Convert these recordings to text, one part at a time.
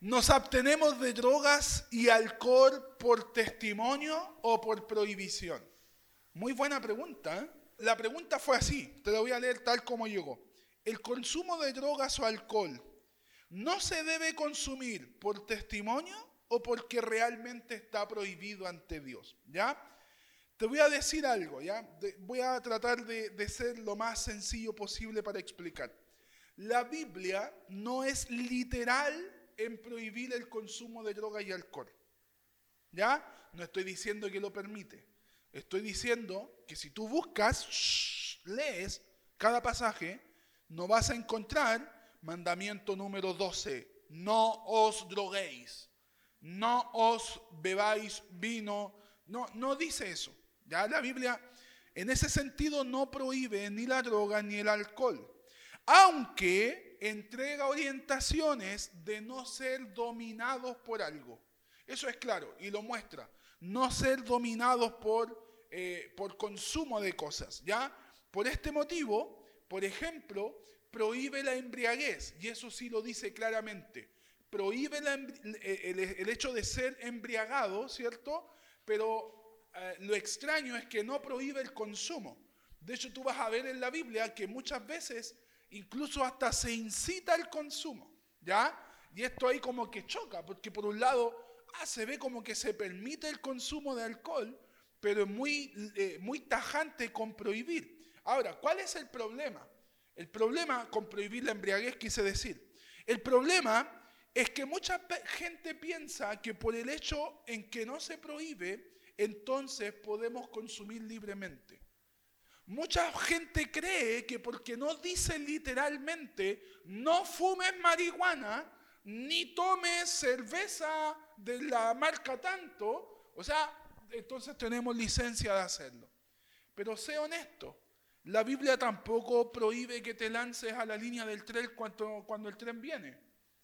¿Nos abstenemos de drogas y alcohol por testimonio o por prohibición? Muy buena pregunta, ¿eh? La pregunta fue así, te la voy a leer tal como llegó. El consumo de drogas o alcohol no se debe consumir por testimonio o porque realmente está prohibido ante Dios, ¿ya? Te voy a decir algo, ¿ya? Voy a tratar de ser lo más sencillo posible para explicar. La Biblia no es literal en prohibir el consumo de droga y alcohol, ¿ya? No estoy diciendo que lo permite. Estoy diciendo que si tú buscas, lees cada pasaje, no vas a encontrar mandamiento número 12. No os droguéis, no os bebáis vino. No dice eso. Ya la Biblia en ese sentido no prohíbe ni la droga ni el alcohol. Aunque entrega orientaciones de no ser dominados por algo. Eso es claro y lo muestra. No ser dominados por consumo de cosas, ¿ya? Por este motivo, por ejemplo, prohíbe la embriaguez, y eso sí lo dice claramente. Prohíbe el hecho de ser embriagado, ¿cierto? Pero lo extraño es que no prohíbe el consumo. De hecho, tú vas a ver en la Biblia que muchas veces incluso hasta se incita al consumo, ¿ya? Y esto ahí como que choca, porque por un lado se ve como que se permite el consumo de alcohol, pero es muy tajante con prohibir. Ahora, ¿cuál es el problema? El problema con prohibir la embriaguez, quise decir. El problema es que mucha gente piensa que por el hecho en que no se prohíbe, entonces podemos consumir libremente. Mucha gente cree que porque no dice literalmente no fumes marihuana, ni tomes cerveza de la marca tanto, o sea, entonces tenemos licencia de hacerlo. Pero sé honesto, la Biblia tampoco prohíbe que te lances a la línea del tren cuando el tren viene.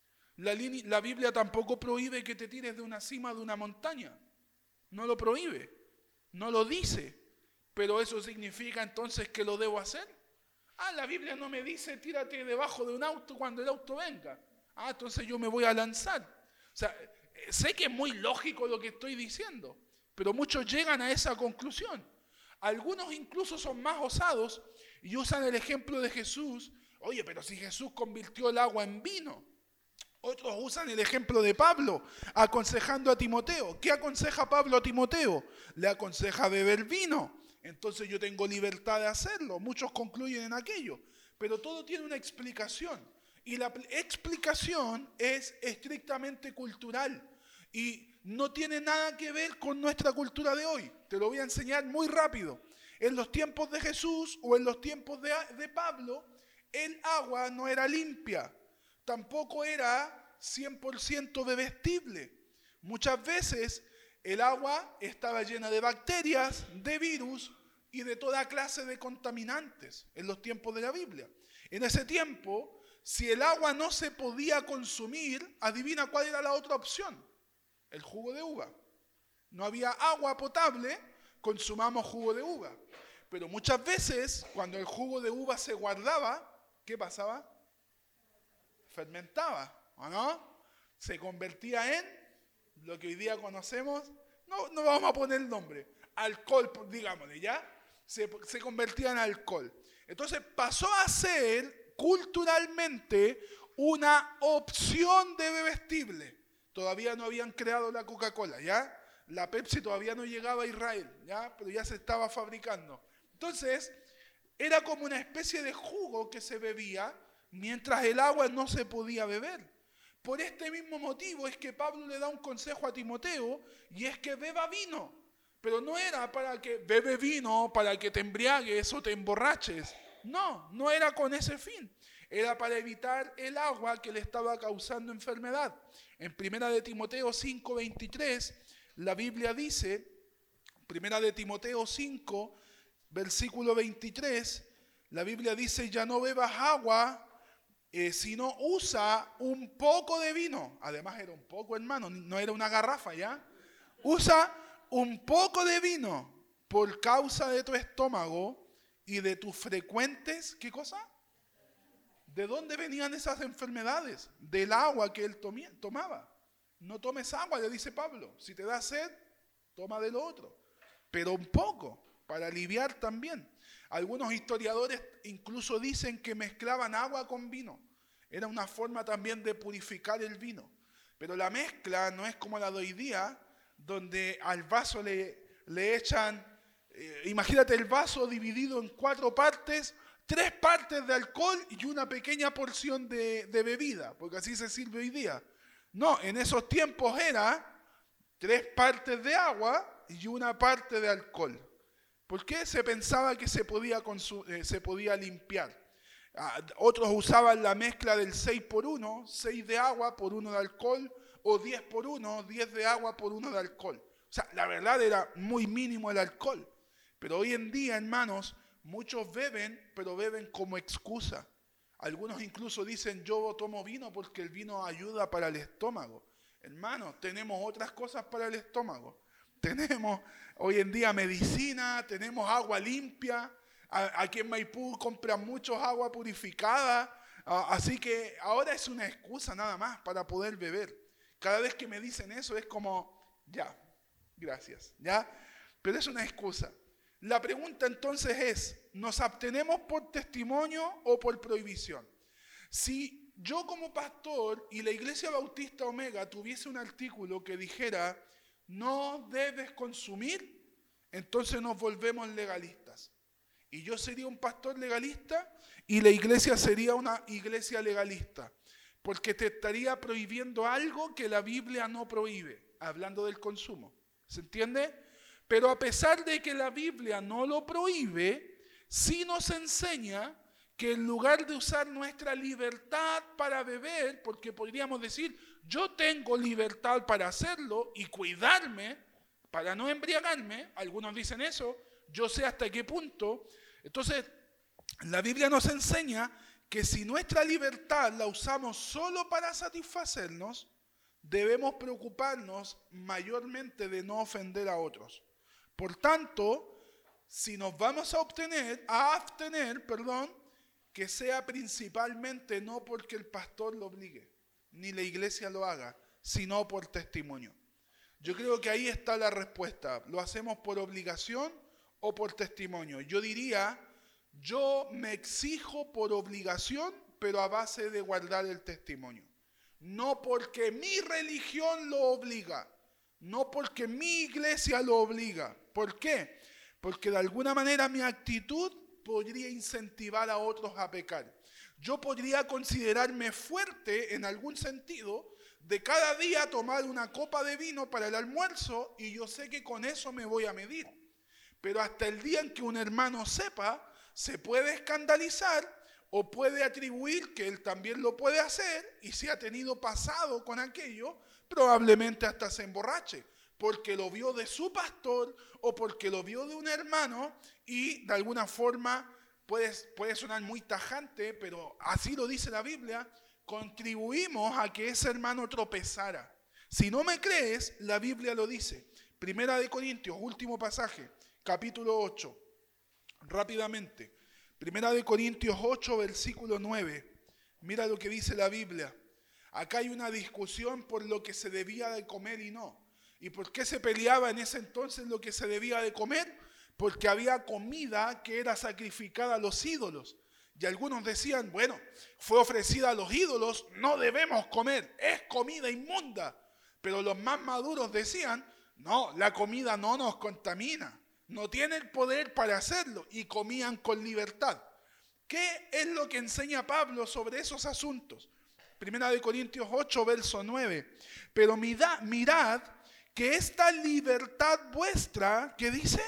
La Biblia tampoco prohíbe que te tires de una cima de una montaña. No lo prohíbe, no lo dice. Pero eso significa entonces que lo debo hacer. La Biblia no me dice tírate debajo de un auto cuando el auto venga. Entonces yo me voy a lanzar. O sea, sé que es muy lógico lo que estoy diciendo, pero muchos llegan a esa conclusión. Algunos incluso son más osados y usan el ejemplo de Jesús. Oye, pero si Jesús convirtió el agua en vino. Otros usan el ejemplo de Pablo, aconsejando a Timoteo. ¿Qué aconseja Pablo a Timoteo? Le aconseja beber vino. Entonces yo tengo libertad de hacerlo. Muchos concluyen en aquello. Pero todo tiene una explicación. Y la explicación es estrictamente cultural. Y no tiene nada que ver con nuestra cultura de hoy. Te lo voy a enseñar muy rápido. En los tiempos de Jesús o en los tiempos de Pablo, el agua no era limpia. Tampoco era 100% bebestible. Muchas veces el agua estaba llena de bacterias, de virus y de toda clase de contaminantes en los tiempos de la Biblia. En ese tiempo, si el agua no se podía consumir, adivina cuál era la otra opción. El jugo de uva. No había agua potable, consumamos jugo de uva. Pero muchas veces, cuando el jugo de uva se guardaba, ¿qué pasaba? Fermentaba, ¿o no? Se convertía en lo que hoy día conocemos, no vamos a poner el nombre, alcohol, digámosle, ¿ya? Se convertía en alcohol. Entonces pasó a ser culturalmente una opción de bebestible. Todavía no habían creado la Coca-Cola, ¿ya? La Pepsi todavía no llegaba a Israel, ¿ya? Pero ya se estaba fabricando. Entonces, era como una especie de jugo que se bebía mientras el agua no se podía beber. Por este mismo motivo es que Pablo le da un consejo a Timoteo y es que beba vino. Pero no era para que bebe vino, para que te embriagues o te emborraches. No era con ese fin. Era para evitar el agua que le estaba causando enfermedad. En 1 de Timoteo 5:23, la Biblia dice, 1 de Timoteo 5, versículo 23, la Biblia dice, ya no bebas agua, sino usa un poco de vino. Además era un poco, hermano, no era una garrafa, ¿ya? Usa un poco de vino por causa de tu estómago y de tus frecuentes, ¿qué cosa? ¿De dónde venían esas enfermedades? Del agua que él tomaba. No tomes agua, le dice Pablo. Si te da sed, toma de lo otro. Pero un poco, para aliviar también. Algunos historiadores incluso dicen que mezclaban agua con vino. Era una forma también de purificar el vino. Pero la mezcla no es como la de hoy día, donde al vaso le echan, imagínate el vaso dividido en 4 partes, 3 partes de alcohol y una pequeña porción de bebida, porque así se sirve hoy día. No, en esos tiempos era 3 partes de agua y una parte de alcohol. ¿Por qué? Se pensaba que se podía limpiar. Otros usaban la mezcla del 6 por 1, 6 de agua por 1 de alcohol, o 10 por 1, 10 de agua por 1 de alcohol. O sea, la verdad era muy mínimo el alcohol. Pero hoy en día, hermanos, muchos beben, pero beben como excusa. Algunos incluso dicen, yo tomo vino porque el vino ayuda para el estómago. Hermanos, tenemos otras cosas para el estómago. Tenemos hoy en día medicina, tenemos agua limpia. Aquí en Maipú compran muchos agua purificada. Así que ahora es una excusa nada más para poder beber. Cada vez que me dicen eso es como, ya, gracias, ya. Pero es una excusa. La pregunta entonces es, ¿nos abstenemos por testimonio o por prohibición? Si yo como pastor y la Iglesia Bautista Omega tuviese un artículo que dijera, no debes consumir, entonces nos volvemos legalistas. Y yo sería un pastor legalista y la iglesia sería una iglesia legalista. Porque te estaría prohibiendo algo que la Biblia no prohíbe, hablando del consumo. ¿Se entiende? Pero a pesar de que la Biblia no lo prohíbe, sí nos enseña que en lugar de usar nuestra libertad para beber, porque podríamos decir, yo tengo libertad para hacerlo y cuidarme para no embriagarme, algunos dicen eso, yo sé hasta qué punto. Entonces, la Biblia nos enseña que si nuestra libertad la usamos solo para satisfacernos, debemos preocuparnos mayormente de no ofender a otros. Por tanto, si nos vamos a abstener, que sea principalmente no porque el pastor lo obligue, ni la iglesia lo haga, sino por testimonio. Yo creo que ahí está la respuesta. ¿Lo hacemos por obligación o por testimonio? Yo diría, yo me exijo por obligación, pero a base de guardar el testimonio. No porque mi religión lo obliga, no porque mi iglesia lo obliga. ¿Por qué? Porque de alguna manera mi actitud podría incentivar a otros a pecar. Yo podría considerarme fuerte en algún sentido de cada día tomar una copa de vino para el almuerzo y yo sé que con eso me voy a medir. Pero hasta el día en que un hermano sepa, se puede escandalizar o puede atribuir que él también lo puede hacer y si ha tenido pasado con aquello, probablemente hasta se emborrache, porque lo vio de su pastor o porque lo vio de un hermano y de alguna forma puede sonar muy tajante, pero así lo dice la Biblia, contribuimos a que ese hermano tropezara. Si no me crees, la Biblia lo dice. Primera de Corintios, último pasaje, capítulo 8. Rápidamente. Primera de Corintios 8, versículo 9. Mira lo que dice la Biblia. Acá hay una discusión por lo que se debía de comer y no. ¿Y por qué se peleaba en ese entonces lo que se debía de comer? Porque había comida que era sacrificada a los ídolos. Y algunos decían, bueno, fue ofrecida a los ídolos, no debemos comer, es comida inmunda. Pero los más maduros decían, no, la comida no nos contamina, no tiene el poder para hacerlo, y comían con libertad. ¿Qué es lo que enseña Pablo sobre esos asuntos? Primera de Corintios 8, verso 9. Pero mirad que esta libertad vuestra, ¿qué dice?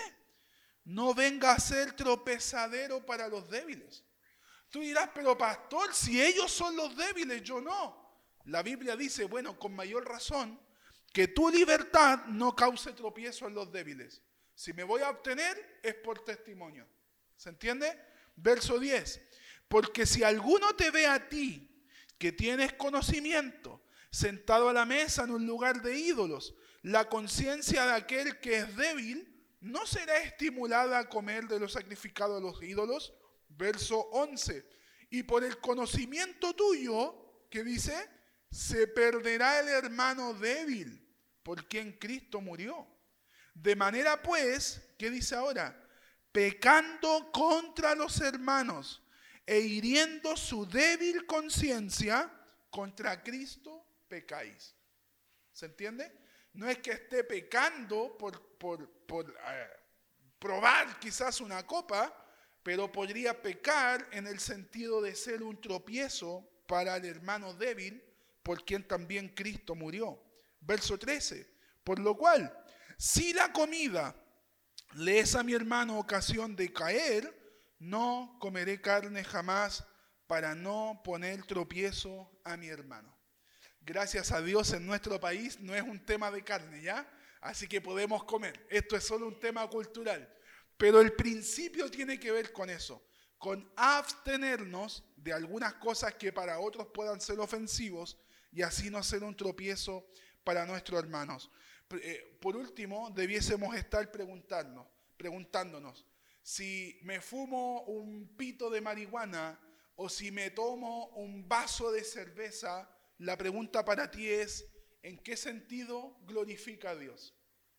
No venga a ser tropezadero para los débiles. Tú dirás, pero pastor, si ellos son los débiles, yo no. La Biblia dice, bueno, con mayor razón, que tu libertad no cause tropiezo en los débiles. Si me voy a obtener, es por testimonio. ¿Se entiende? Verso 10. Porque si alguno te ve a ti, que tienes conocimiento, sentado a la mesa en un lugar de ídolos, la conciencia de aquel que es débil no será estimulada a comer de lo sacrificado a los ídolos. Verso 11. Y por el conocimiento tuyo, ¿qué dice? Se perderá el hermano débil, por quien Cristo murió. De manera pues, ¿qué dice ahora? Pecando contra los hermanos e hiriendo su débil conciencia, contra Cristo pecáis. ¿Se entiende? No es que esté pecando por probar quizás una copa, pero podría pecar en el sentido de ser un tropiezo para el hermano débil, por quien también Cristo murió. Verso 13. Por lo cual, si la comida le es a mi hermano ocasión de caer, no comeré carne jamás para no poner tropiezo a mi hermano. Gracias a Dios en nuestro país no es un tema de carne, ¿ya? Así que podemos comer. Esto es solo un tema cultural. Pero el principio tiene que ver con eso, con abstenernos de algunas cosas que para otros puedan ser ofensivos y así no ser un tropiezo para nuestros hermanos. Por último, debiésemos estar preguntándonos, si me fumo un pito de marihuana o si me tomo un vaso de cerveza, la pregunta para ti es, ¿en qué sentido glorifica a Dios?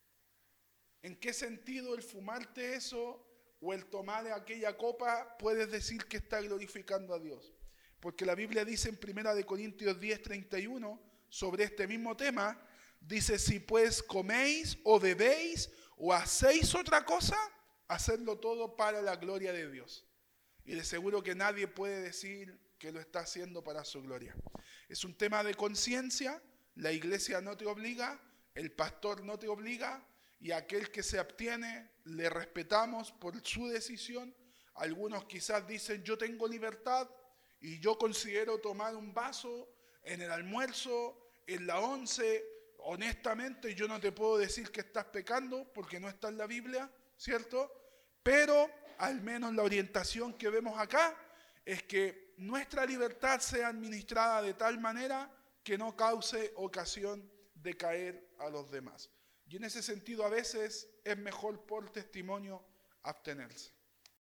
¿En qué sentido el fumarte eso o el tomar aquella copa puedes decir que está glorificando a Dios? Porque la Biblia dice en 1 Corintios 10:31 sobre este mismo tema, dice, si pues coméis o bebéis o hacéis otra cosa, hacedlo todo para la gloria de Dios. Y de seguro que nadie puede decir que lo está haciendo para su gloria. Es un tema de conciencia, la iglesia no te obliga, el pastor no te obliga, y aquel que se abstiene, le respetamos por su decisión. Algunos quizás dicen, yo tengo libertad y yo considero tomar un vaso en el almuerzo, en la once. Honestamente, yo no te puedo decir que estás pecando porque no está en la Biblia, ¿cierto? Pero al menos la orientación que vemos acá es que nuestra libertad sea administrada de tal manera que no cause ocasión de caer a los demás. Y en ese sentido a veces es mejor por testimonio abstenerse.